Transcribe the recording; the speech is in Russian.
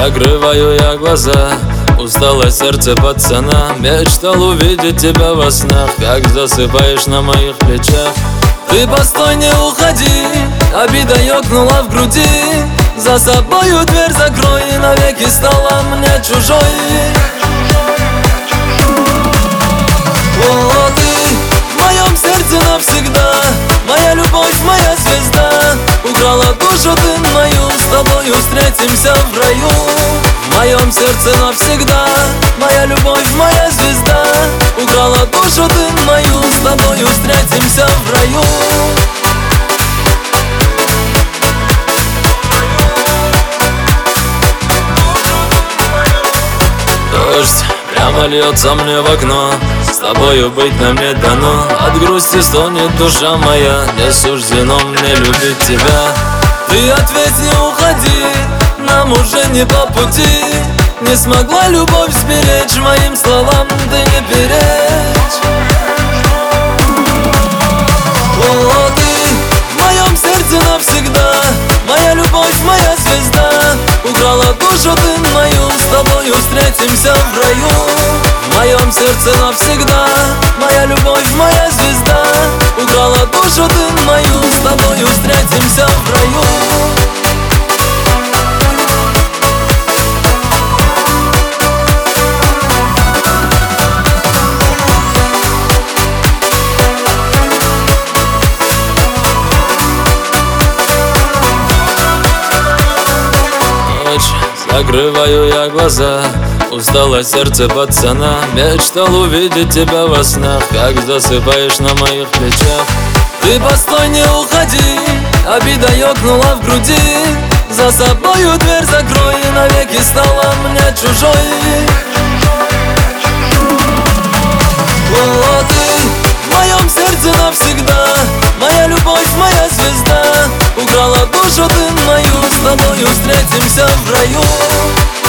Закрываю я глаза, устало сердце пацана. Мечтал увидеть тебя во снах, как засыпаешь на моих плечах. Ты постой, не уходи, обида ёкнула в груди. За собою дверь закрой, навеки стала мне чужой. О, ты в моем сердце навсегда, моя любовь, моя звезда. Украла душу ты мою, с тобою встретимся в раю. В моем сердце навсегда, моя любовь, моя звезда. Украла душу ты мою, с тобою встретимся в раю. Дождь прямо льется мне в окно, с тобою быть нам не дано. От грусти стонет душа моя, не суждено мне любить тебя. Ты ответь, не уходи, нам уже не по пути. Не смогла любовь сберечь, моим словам ты не перечь. О, ты в моем сердце навсегда, моя любовь, моя звезда. Украла душу ты мою, с тобою встретимся в раю. В моем сердце навсегда, моя любовь, моя звезда. Украла душу ты мою, с тобою встретимся в раю. Закрываю я глаза, устало сердце пацана. Мечтал увидеть тебя во снах, как засыпаешь на моих плечах. Ты постой, не уходи, обида ёкнула в груди. За собою дверь закрой, навеки стала мне чужой. О, ты в моем сердце навсегда, моя любовь, моя звезда. Украла душу ты мою, с тобою встретимся в раю.